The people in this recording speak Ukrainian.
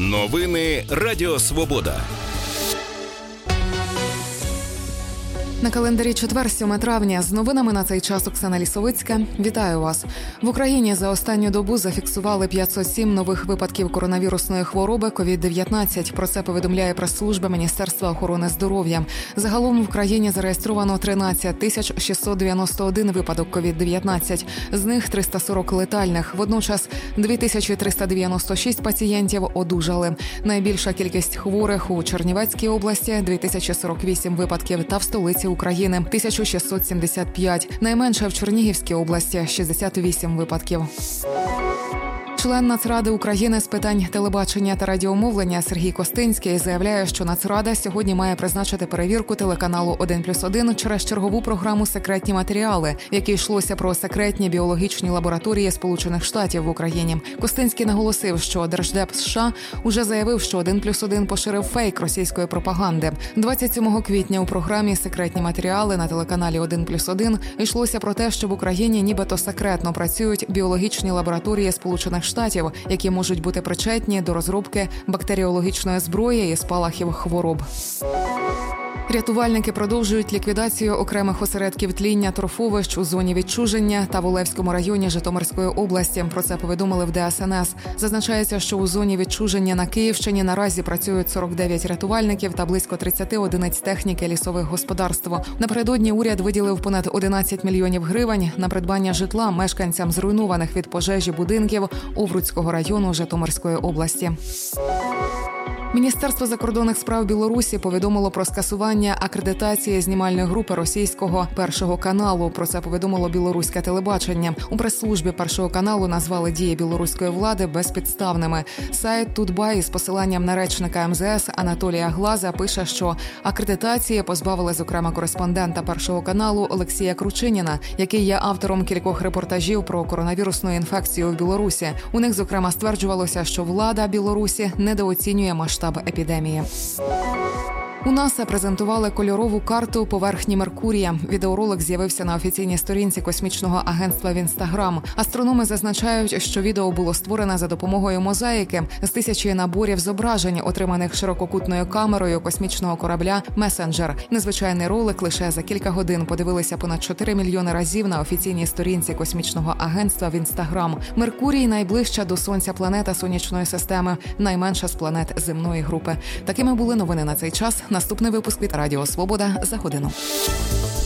Новини Радіо Свобода. На календарі четвер, 7 травня. З новинами на цей час Оксана Лісовицька. Вітаю вас. В Україні за останню добу зафіксували 507 нових випадків коронавірусної хвороби COVID-19. Про це повідомляє прес-служба Міністерства охорони здоров'я. Загалом в країні зареєстровано 13 691 випадок COVID-19. З них 340 летальних. Водночас 2396 пацієнтів одужали. Найбільша кількість хворих у Чернівецькій області – 2048 випадків та в столиці України – 1675. Найменше в Чернігівській області – 68 випадків. Член Нацради України з питань телебачення та радіомовлення Сергій Костинський заявляє, що Нацрада сьогодні має призначити перевірку телеканалу «1+1» через чергову програму «Секретні матеріали», в якій йшлося про секретні біологічні лабораторії Сполучених Штатів в Україні. Костинський наголосив, що Держдеп США уже заявив, що «1+1» поширив фейк російської пропаганди. 27 квітня у програмі «Секретні матеріали» на телеканалі «1+1» йшлося про те, що в Україні нібито секретно працюють біологічні лабораторії Сполучених Штатів, які можуть бути причетні до розробки бактеріологічної зброї і спалахів хвороб. Рятувальники продовжують ліквідацію окремих осередків тління торфовищ у зоні відчуження та в Олевському районі Житомирської області. Про це повідомили в ДСНС. Зазначається, що у зоні відчуження на Київщині наразі працюють 49 рятувальників та близько 30 одиниць техніки лісових господарств. Напередодні уряд виділив понад 11 мільйонів гривень на придбання житла мешканцям зруйнованих від пожежі будинків Овруцького району Житомирської області. Міністерство закордонних справ Білорусі повідомило про скасування акредитації знімальної групи російського «Першого каналу». Про це повідомило білоруське телебачення. У прес-службі «Першого каналу» назвали дії білоруської влади безпідставними. Сайт «Тутбай» із посиланням на речника МЗС Анатолія Глаза пише, що акредитації позбавили, зокрема, кореспондента «Першого каналу» Олексія Кручиніна, який є автором кількох репортажів про коронавірусну інфекцію в Білорусі. У них, зокрема, стверджувалося, що влада Білорусі недооцінює масштаб епідемії. У НАСА презентували кольорову карту поверхні Меркурія. Відеоролик з'явився на офіційній сторінці космічного агентства в Інстаграм. Астрономи зазначають, що відео було створене за допомогою мозаїки з 1000 наборів зображень, отриманих ширококутною камерою космічного корабля «Месенджер». Незвичайний ролик лише за кілька годин подивилися понад 4 мільйони разів на офіційній сторінці космічного агентства в Інстаграм. Меркурій – найближча до Сонця планета Сонячної системи, найменша з планет земної групи. Такими були новини на цей час. Наступний випуск від Радіо Свобода за годину.